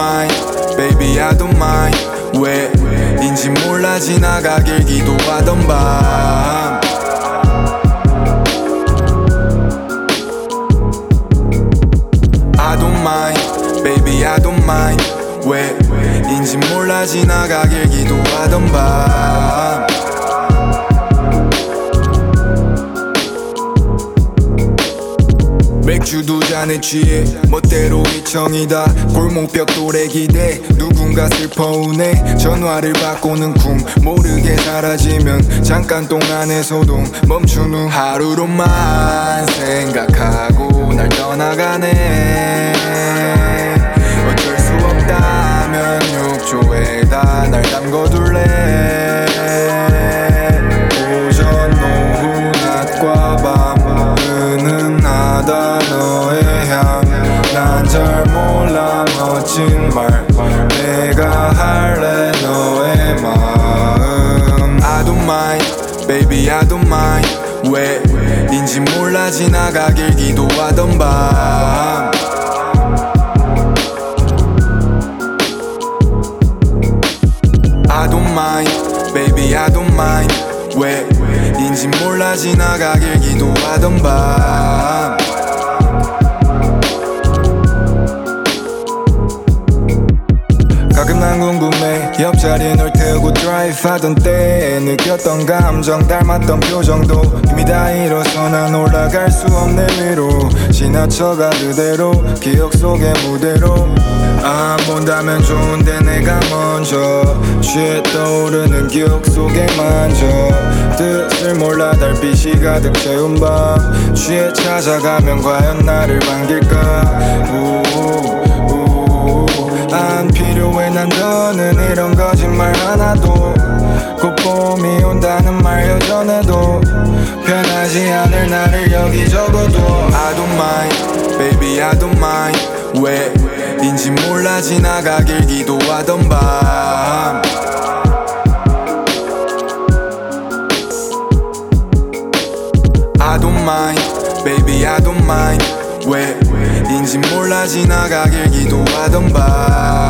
mind, baby I don't mind. 왜인지 몰라 지나가길 기도하던 밤. I don't mind, baby I don't mind. 왜인지 몰라 지나가길 기도하던 밤. 맥주 두 잔에 취해 멋대로 이청이다. 골목벽 돌에 기대 누군가 슬퍼 우네. 전화를 받고는 쿵 모르게 사라지면 잠깐 동안의 소동 멈춘 후 하루로만 생각하고 날 떠나가네. 어쩔 수 없다면 욕조에다 날 담궈둘래. 오전 오후 낮과 밤 은은하다 너의 향. 난 잘 몰라 멋진 말 내가 할래 너의 마음. I don't mind, baby I don't mind. 왜인지 몰라 지나가길 기도하던 밤. I don't mind, baby I don't mind. 왜인지 몰라 지나가길 기도하던 밤. 가끔 난 궁금해 옆자리에 널 태우고 드라이브 하던 때에 느꼈던 감정 닮았던 표정도 이미 다 잃어서 난 올라갈 수 없는 위로 지나쳐가 그대로 기억 속의 무대로. 안 본다면 좋은데 내가 먼저 취해 떠오르는 기억 속에 만져. 뜻을 몰라 달빛이 가득 채운 밤. 취해 찾아가면 과연 나를 반길까. 안 필요해 난 더는 이런 거짓말 하나도. 곧 봄이 온다는 말 여전해도 변하지 않을 나를 여기 적어도. I don't mind, baby I don't mind. 왜인지 몰라 지나가길 기도하던 밤. I don't mind, baby I don't mind. 왜인지 몰라 지나가길 기도하던 밤.